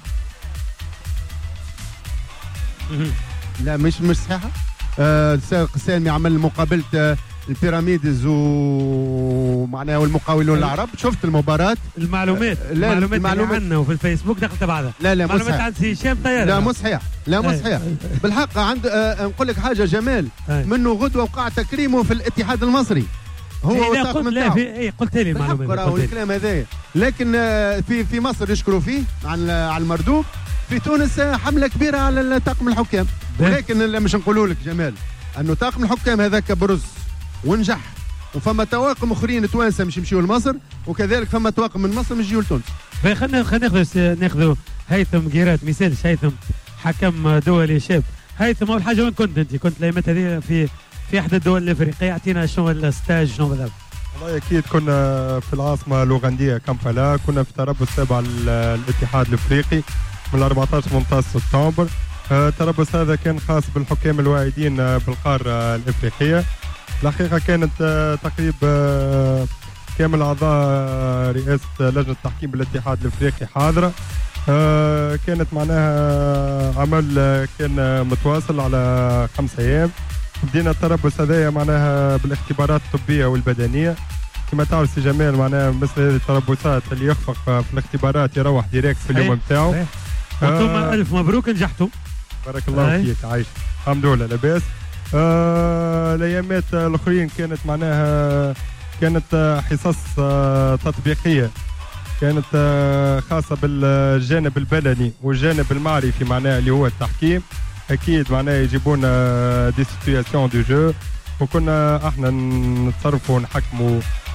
لا مش مش صحيحه. آه سامي عمل مقابله آه البيراميدز ومعناها والمقاولون العرب. شفت المباراه المعلومات آه لا المعلومات, المعلومات اللي عندنا وفي الفيسبوك دخلت بعدها. لا لا معلومات عند سي هشام طياره. لا مو صحيح لا مو صحيح بالحق. عند آه نقول لك حاجه جمال أي. منه غدوه وقع تكريمه في الاتحاد المصري هو إيه قلت لا في ايه قلت لي المعلومات الكلام هذا. لكن آه في في مصر يشكروا فيه على على المردوف، في تونس حمله كبيره على طاقم الحكام. ولكن مش نقولوا لك جمال انه طاقم الحكام هذاك برز ونجح، وفما طواقم اخرين توانسه مش يمشيوا لمصر، وكذلك فما طواقم من مصر مش يجيوا لتونس. خلينا خلينا ناخذ ناخذ هيثم قيرات مثال. هيثم حكم دولي شاب. هيثم اول حاجه وين كنت انت؟ كنت الايامات هذه في في احدى الدول الافريقيه، اعطينا شنو الستاج شنو بالضبط؟ والله اكيد كنا في العاصمه الاوغنديه كامبالا، كنا في تربص تابع الاتحاد الافريقي من أربعة عشر ثمانية عشر سبتمبر. التربص هذا كان خاص بالحكام الواعدين بالقاره الافريقيه. الحقيقه كانت تقريب كامل اعضاء رئاسه لجنه التحكيم بالاتحاد الافريقي حاضره. كانت معناها عمل كان متواصل على خمسة ايام. بدينا التربص هذايا معناها بالاختبارات الطبيه والبدنيه. كما تعرف سي جمال معناها مثل هذه التربصات اللي يخفق في الاختبارات يروح ديريكت في اليوم نتاعو. وانتم آه الف مبروك نجحتوا. بارك الله أي. فيك عايش الحمد لله لاباس. آه الايامات الاخرين كانت معناها كانت حصص آه تطبيقيه، كانت آه خاصه بالجانب البدني والجانب المعرفي معناها اللي هو التحكيم. اكيد معناها يجيبونا دي سيتوياسيون دو جو، وكنا احنا نتصرفوا ونحكموا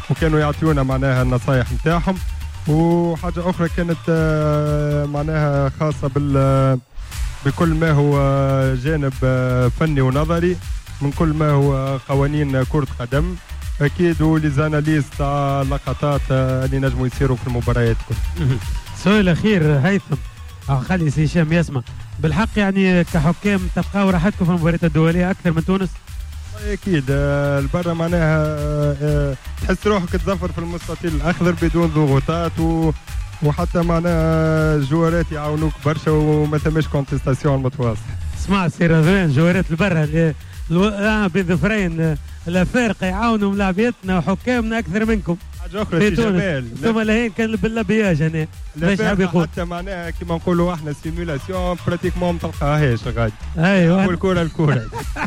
وكانوا يعطيونا معناها النصائح نتاعهم. وحاجة أخرى كانت معناها خاصة بال بكل ما هو جانب فني ونظري من كل ما هو قوانين كرة قدم أكيد، وليزاناليز تاع لقطات اللي نجموا يصيروا في المباريات كل. سؤال أخير هيثم، أو خلي سي هشام يسمع. بالحق يعني كحكام تبقاو راحتكم في المباريات الدولية أكثر من تونس؟ اكيد البرة معناها تحس روحك تظفر في المستطيل الاخضر بدون ضغوطات و... وحتى معناها جوارات يعاونوك برشا وما ثماش كونتستاسيون متواصل. اسمع سي رضوان، جوارات البرة اللي الو... آه بين ظفرين الافارقه يعاونوا ملاعبيتنا وحكامنا اكثر منكم. حاجه اخرى في جمال ثم لهين كان باللبياج هنا باش حاب يقول حتى معناها كيما نقولوا احنا سيمولاسيون براتيكمون ما تلقاهاش غادي. ايوه والكره الكره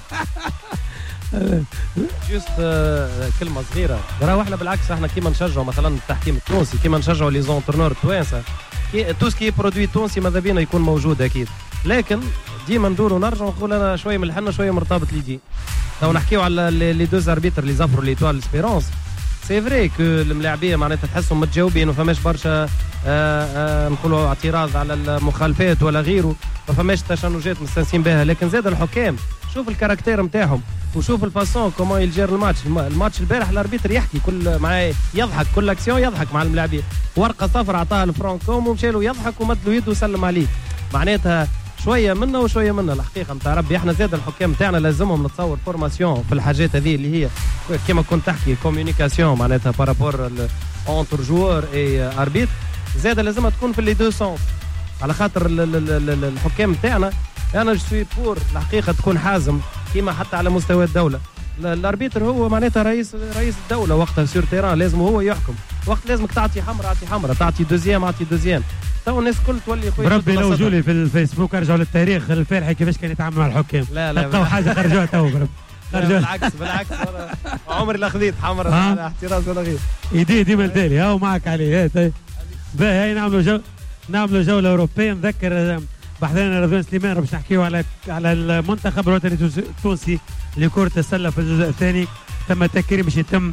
جوست كلمه صغيره، راهو احنا بالعكس احنا كيما نشجعوا مثلا التحكيم التونسي، كيما نشجعوا لي زونترنور التوانسه، تو سكي برودوي تونسي ماذا بينا يكون موجود اكيد، لكن ديما ندور ونرجع ونقول انا شويه من الحنه شويه مرتبط ليدي. تو نحكيو على لي دوز اربيتر اللي زفروا ليتوال اسبيرونس، سي فري كو الملاعبيه معناتها تحسهم متجاوبين وما فماش برشا نقولوا اعتراض على المخالفات ولا غيره، ما فماش تشنجات مستانسين بها، لكن زاد الحكام شوف الكاركتير نتاعهم وشوف الفاسون كومون يجير الماتش. الماتش البارح الاربيتر يحكي كل معاه يضحك، كل اكسيون يضحك مع الملاعبيه، ورقه صفر عطاها لفرانكوم ومشى له يضحك ومد له يده وسلم عليه. معناتها شويه منا وشويه منا الحقيقه نتاع ربي. احنا زاد الحكام تاعنا لازمهم نتصور فورماسيون في الحاجات هذه اللي هي كما كنت تحكي كوميونيكاسيون معناتها بارابور اونتر جوور اي اربيتر، زاد لازمها تكون في لي دو سونس، على خاطر الحكام تاعنا انا جو سوي بور الحقيقه تكون حازم كيما حتى على مستوى الدوله. الاربيتر هو معناتها رئيس رئيس الدوله وقتها سور تيران، لازم هو يحكم، وقت لازمك تعطي حمراء اعطي حمراء، تعطي دوزيام اعطي دوزيام. تو الناس الكل تولي خويا بربي لو جولي في الفيسبوك ارجعوا للتاريخ الفارحي كيفاش كان يتعامل مع الحكام. لا لا لقاو حاجه خرجوها تو بربي. بالعكس بالعكس عمري لا خذيت حمراء على احتراز ولا غير. يدي ديما الدالي ها ومعك عليه. باهي هاي نعملوا جو نعملوا جوله اوروبيه. نذكر بحضرنا رضوان سليمان باش نحكيو على على المنتخب الوطني التونسي لكرة السلة في الجزء الثاني. تم تكريم باش يتم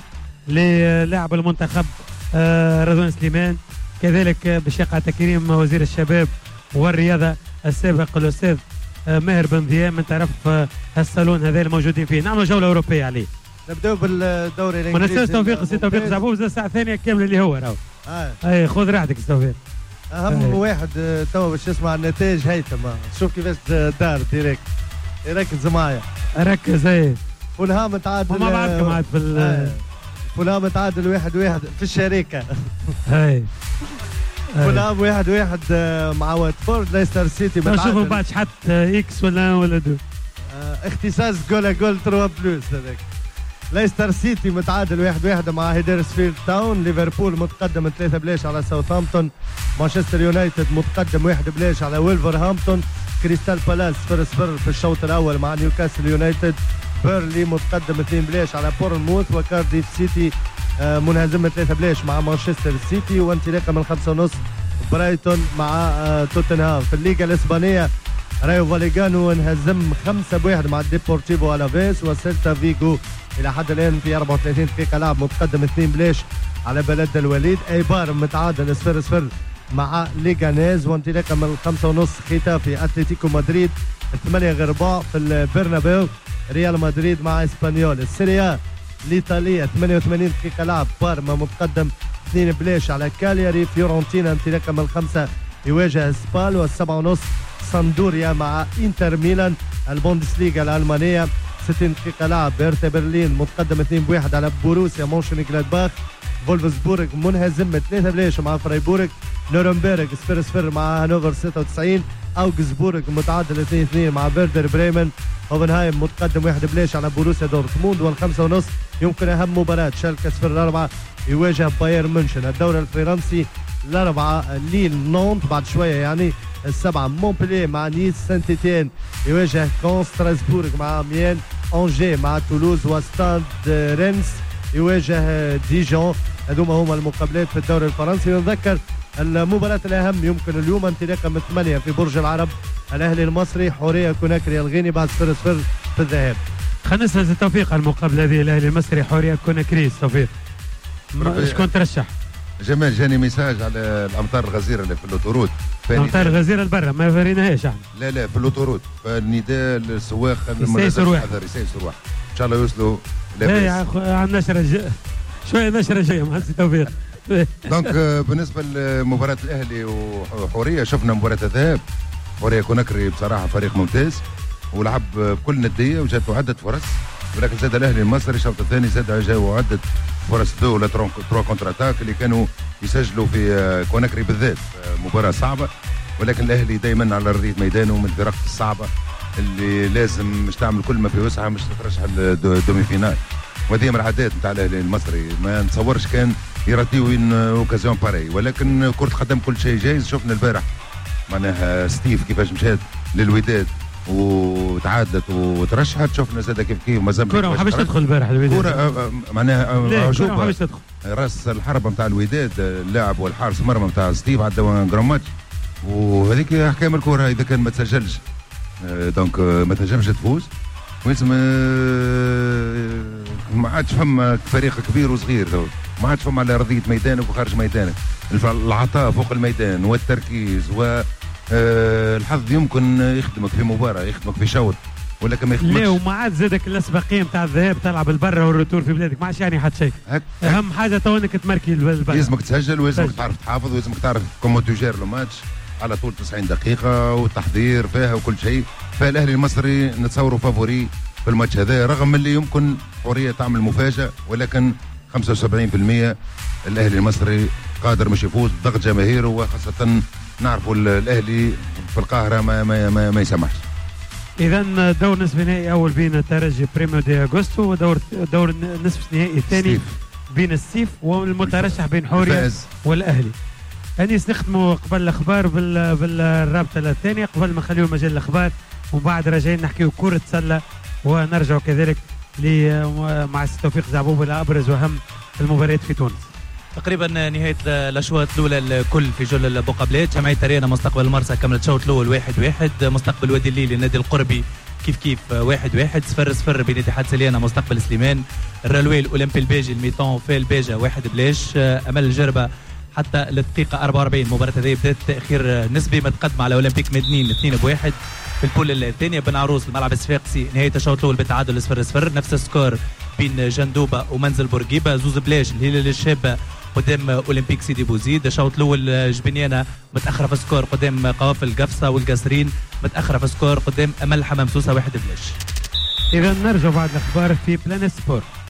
للاعب المنتخب رضوان سليمان، كذلك باش يقع تكريم وزير الشباب والرياضة السابق الأستاذ ماهر بن ضياء من طرف الصالون هذا الموجودين فيه. نعملوا جولة أوروبية عليه. نبداو بالدوري الإنجليزي. ما ننساوش توفيق سي توفيق زعبوب الساعة الثانية كاملة اللي هو راهو. اه اي خذ راحتك سي توفيق. اهم أي. واحد توا باش يسمع النتائج هيثم، شوف كيفاش دار ديريكت يركز معايا. ركز اي. فولهام تعادل وما بعدكم عاد في ال فولهام تعادل واحد واحد في الشركة. اي. فولهام واحد واحد مع واتفورد. ليستر سيتي متعادل. نشوفوا بعد شحط اكس ولا ولا دو. اه اختصاص جول جول ثلاثة بلس هذاك. ليستر سيتي متعادل واحد واحد مع هيدرسفيلد تاون. ليفربول متقدم ثلاثة بلاش على ساوثهامبتون. مانشستر يونايتد متقدم واحد بلاش على ويلفرهامبتون. كريستال بالاس صفر صفر في الشوط الاول مع نيوكاسل يونايتد. بيرلي متقدم اثنين بلاش على بورنموث. وكارديف سيتي منهزم ثلاثة بلاش مع مانشستر سيتي. وانطلاقه من خمسة ونص برايتون مع توتنهام. في الليغا الاسبانيه رايو فاليغانو انهزم خمسة بواحد مع ديبورتيفو الافيس. وسيلتا فيغو الى حد الان في أربعة وثلاثين دقيقه لعب متقدم اثنين بلاش على بلد الوليد. ايبار متعادل صفر صفر مع ليغانيز. وانطلاقا من الخمسة ونص ختافي اتلتيكو مدريد الثمانية غير ربع في البرنابيو. ريال مدريد مع اسبانيول. السيريا الايطاليه ثمانية وثمانين دقيقه لعب بارما متقدم اثنين بلاش على كالياري. فيورنتينا انطلاقا من الخمسة يواجه سبال. والسبعة ونص ساندوريا مع انتر ميلان. البوندسليغا الالمانيه ستين دقيقة لعب بيرتا برلين متقدم اثنين بواحد على بوروسيا مونشن جلادباخ. فولفسبورغ منهزم ثلاثة بلاش مع فرايبورغ. نورنبرغ صفر صفر مع هانوفر ستة وتسعين. اوغسبورغ متعادل اثنين اثنين مع فيردر بريمن. هوفنهايم متقدم واحد بلاش على بوروسيا دورتموند. والخمسة ونص يمكن اهم مباراة شالكة صفر أربعة يواجه بايرن مونشن. الدوري الفرنسي الأربعة ليل نونت بعد شوية يعني. السبعة مونبلييه مع نيس. سانت إتيان يواجه كون. ستراسبورغ مع ميان. أنجي مع تولوز. وستاد رينس يواجه ديجون. هذوما هما المقابلات في الدوري الفرنسي. نذكر المباراة الأهم يمكن اليوم انطلاقا من ثمانية في برج العرب. الأهلي المصري حورية كوناكري الغيني بعد صفر صفر في الذهاب. خلينا نسأل توفيق على المقابلة هذه. الأهلي المصري حورية كوناكري. توفيق شكون ترشح؟ جمال جاني ميساج على الامطار الغزيره اللي في الاوتورود. الامطار الغزيره لبرا ما فريناهاش احنا. لا لا في الاوتورود، فالنداء للسواق يسيسوا روحهم. يسيسوا روحهم. ان شاء الله يوصلوا لا يا اخو عندنا نشره شويه نشره جايه مع توفيق. دونك بالنسبه لمباراه الاهلي وحوريه، شفنا مباراه الذهاب. حوريه كوناكري بصراحه فريق ممتاز ولعب بكل نديه وجاته عده فرص، ولكن زاد الاهلي المصري الشوط الثاني زاد جاوا عده فرص دو ولا تروا كونتر اتاك اللي كانوا يسجلوا في كوناكري بالذات. مباراه صعبه، ولكن الاهلي دائما على ارضيه ميدانه من الفرق الصعبه اللي لازم مش تعمل كل ما في وسعها مش تترشح الدومي فينال، وهذه من العادات نتاع الاهلي المصري. ما نتصورش كان يراتيو ان اوكازيون باري، ولكن كرة قدم كل شيء جايز. شفنا البارح معناها ستيف كيفاش مشات للوداد وتعادلت وترشحت، شفنا زاد كيف كيف مازال كرة ما حبش تدخل البارح الوداد. كرة معناها عجوبة ما حبش تدخل. راس الحربة نتاع الوداد اللاعب والحارس مرمى نتاع ستيف عدى جراماتش، وهذيك احكام الكرة اذا كان ما تسجلش دونك ما تنجمش تفوز. ويلزم ما عادش فما فريق كبير وصغير، ما عادش فما على ارضيه ميدانك وخارج ميدانك. العطاء فوق الميدان والتركيز والحظ يمكن يخدمك في مباراه، يخدمك في شوط، ولكن ما يخدمكش. لا وما عاد زادك الاسبقيه نتاع الذهاب تلعب البرا والريتور في بلادك، ما عادش يعني حتى شيء. اهم حاجه تو انك تماركي البرا. لازمك تسجل ولازمك تعرف تحافظ ولازمك تعرف كومو تجير لو ماتش على طول تسعين دقيقه والتحضير فيها وكل شيء. فالاهلي المصري نتصوره فافوري في الماتش هذا، رغم اللي يمكن حوريه تعمل مفاجاه، ولكن خمسة وسبعين بالمئة الاهلي المصري قادر مش يفوز بضغط جماهيره، وخاصه نعرفوا الاهلي في القاهره ما ما ما, ما يسمحش. اذا دور نصف نهائي اول بين الترجي بريميو دي اغوستو، ودور دور نصف نهائي الثاني بين السيف والمترشح بين حوريه والاهلي. انيس نختموا قبل الاخبار بال بالرابطه الثانيه قبل ما نخليو مجال الاخبار، ومن بعد راجعين نحكيو كره سله ونرجع كذلك مع توفيق زعبوب الى ابرز واهم المباريات في تونس. تقريبا نهايه الاشواط الاولى الكل في جل المقابلات. جمعيه تريانا مستقبل المرسى كملت الشوط الاول واحد واحد، مستقبل وادي الليل النادي القربي كيف كيف واحد واحد، صفر صفر بين اتحاد سليانه مستقبل سليمان، الرلوي الاولمبي البيجي الميطون في البيجا واحد بلاش، امل الجربه حتى الدقيقه أربعة وأربعين مباراه هذه بدات تاخير نسبي متقدمه على اولمبيك مدنين اثنين بواحد. في البول الثانيه بن عروس الملعب الصفاقسي نهايه الشوط الاول بالتعادل صفر صفر، نفس السكور بين جندوبه ومنزل بورقيبه، زوز بلاش الهلال الشابه قدام اولمبيك سيدي بوزيد. الشوط الاول جبنيانه متاخره في السكور قدام قوافل قفصه، والقاسرين متاخره في السكور قدام امل حمام سوسه واحد بلاش. اذا نرجع بعد الاخبار في بلانيت سبور.